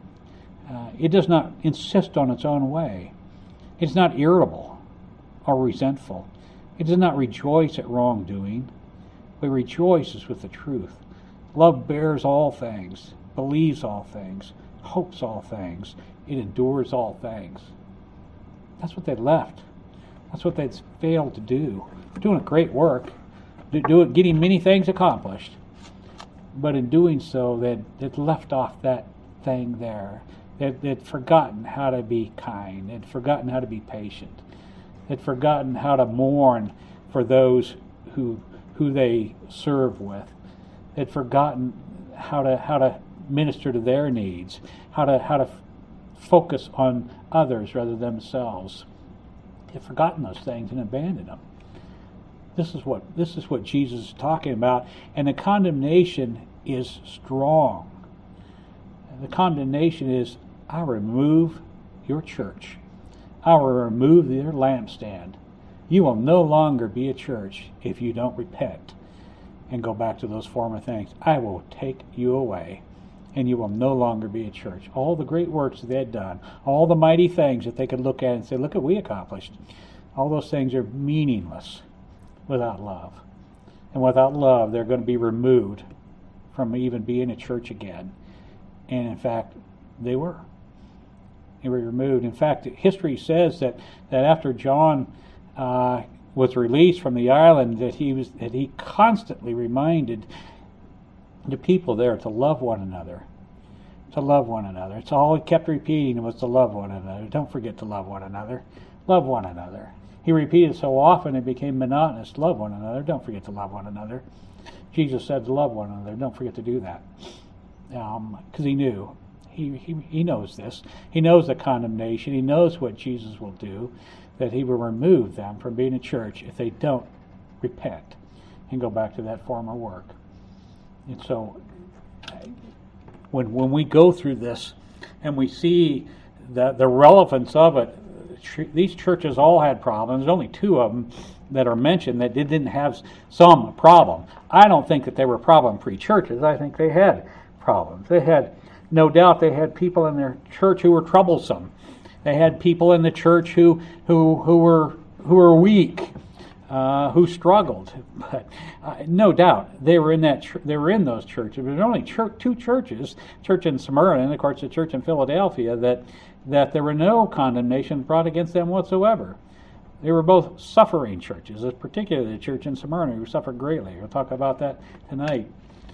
It does not insist on its own way. It's not irritable or resentful. It does not rejoice at wrongdoing, but rejoices with the truth. Love bears all things, believes all things, hopes all things. It endures all things. That's what they left. That's what they'd failed to do. Doing a great work, getting many things accomplished. But in doing so, they'd left off that thing there. They'd forgotten how to be kind. They'd forgotten how to be patient. They'd forgotten how to mourn for those who they serve with. They'd forgotten how to minister to their needs, how to focus on others rather than themselves. They've forgotten those things and abandoned them. This is what Jesus is talking about, and the condemnation is strong. The condemnation is, I remove your church. I will remove your lampstand. You will no longer be a church if you don't repent and go back to those former things. I will take you away, and you will no longer be a church. All the great works that they had done, all the mighty things that they could look at and say, look what we accomplished. All those things are meaningless without love. And without love, they're going to be removed from even being a church again. And in fact, they were. They were removed. In fact, history says that after John was released from the island, that he constantly reminded the people there to love one another. To love one another. It's all he kept repeating was to love one another. Don't forget to love one another. Love one another. He repeated so often it became monotonous. Love one another. Don't forget to love one another. Jesus said to love one another. Don't forget to do that. Because he knew. He knows this. He knows the condemnation. He knows what Jesus will do, that he will remove them from being a church if they don't repent and go back to that former work. And so when we go through this and we see the relevance of it, these churches all had problems. There's only two of them that are mentioned that didn't have some problem. I don't think that they were problem-free churches. I think they had problems. They had, no doubt, they had people in their church who were troublesome. They had people in the church who were weak, who struggled. But no doubt they were in those churches. There's only two churches, church in Smyrna and of course the church in Philadelphia, that there were no condemnation brought against them whatsoever. They were both suffering churches, particularly the church in Smyrna, who suffered greatly. We'll talk about that tonight.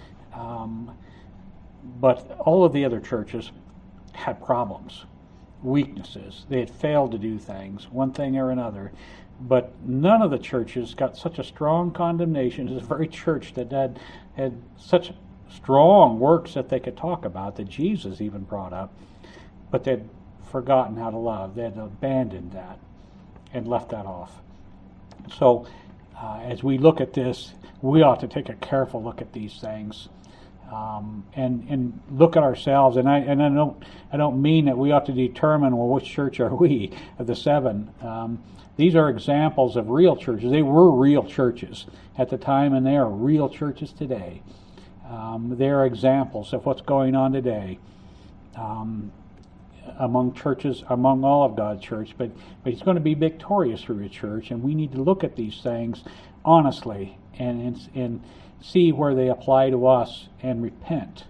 But all of the other churches had problems, weaknesses. They had failed to do things, one thing or another. But none of the churches got such a strong condemnation as the very church that had such strong works that they could talk about, that Jesus even brought up. But they'd forgotten how to love. They had abandoned that and left that off. So as we look at this, we ought to take a careful look at these things. and look at ourselves. And I don't mean that we ought to determine, well, which church are we of the seven. These are examples of real churches. They were real churches at the time, and they are real churches today. They are examples of what's going on today among churches, among all of God's church. But He's going to be victorious through His church, and we need to look at these things honestly and see where they apply to us and repent.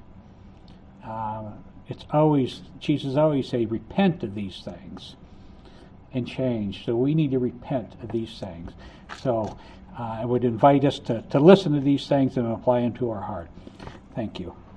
Jesus always say, repent of these things and change. So we need to repent of these things. So I would invite us to listen to these things and apply them to our heart. Thank you.